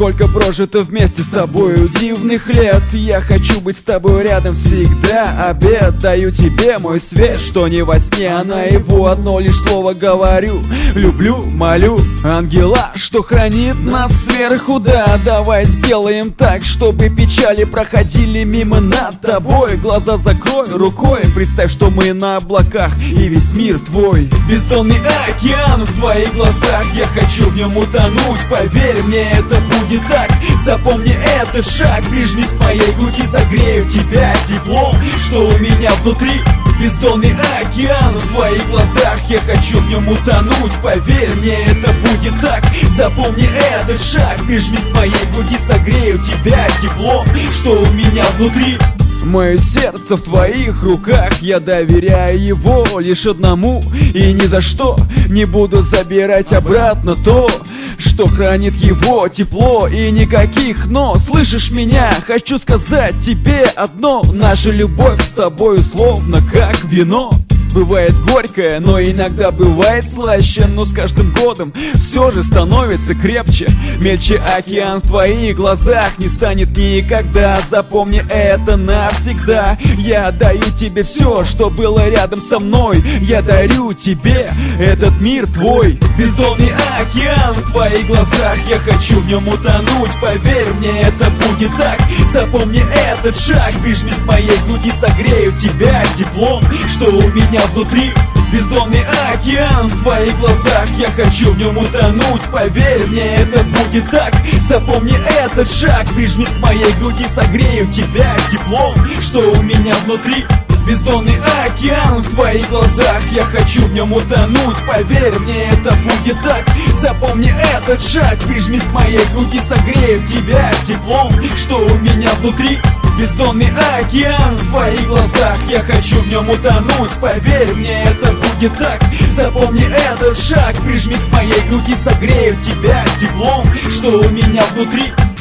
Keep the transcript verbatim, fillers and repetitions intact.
Сколько прожито вместе с тобою дивных лет. Я хочу быть с тобой рядом всегда. Обед даю тебе мой свет, что не во сне, а наяву. Одно лишь слово говорю: люблю, молю ангела, что хранит нас сверху. Да, давай сделаем так, чтобы печали проходили мимо над тобой. Глаза закрой рукой, представь, что мы на облаках, и весь мир твой. Бездонный океан в твоих глазах, я хочу в нем утонуть. Поверь мне, это будет так. Запомни этот шаг, прижмись к моей груди, согрею тебя теплом, что у меня внутри. Бездонный океан в твоих глазах, я хочу в нем утонуть. Поверь мне, это будет так. Запомни этот шаг, прижмись к моей груди, согрею тебя теплом, что у меня внутри. Мое сердце в твоих руках, я доверяю его лишь одному, и ни за что не буду забирать обратно то, что хранит его тепло. И никаких «но», слышишь меня? Хочу сказать тебе одно: наша любовь с тобой словно как вино. Бывает горькое, но иногда бывает слаще. Но с каждым годом все же становится крепче. Мельче океан в твоих глазах не станет никогда. Запомни это навсегда. Я даю тебе все, что было рядом со мной. Я дарю тебе этот мир твой. Бездонный океан в твоих глазах, я хочу в нем утонуть. Поверь мне, это будет так. Запомни этот шаг, прижмись к моей груди, согрею тебя теплом, что у меня внутри. Бездонный океан в твоих глазах, я хочу в нем утонуть. Поверь мне, это будет так. Запомни этот шаг, прижмись к моей груди, согрею тебя теплом, что у меня внутри. Бездонный океан в твоих глазах, я хочу в нем утонуть. Поверь мне, это будет так. Запомни этот шаг, прижмись к моей груди, согрею тебя теплом, что у меня внутри. Бездонный океан в твоих глазах, я хочу в нем утонуть. Поверь мне, это будет так. Запомни этот шаг, прижмись к моей груди, согрею тебя теплом, что у меня внутри.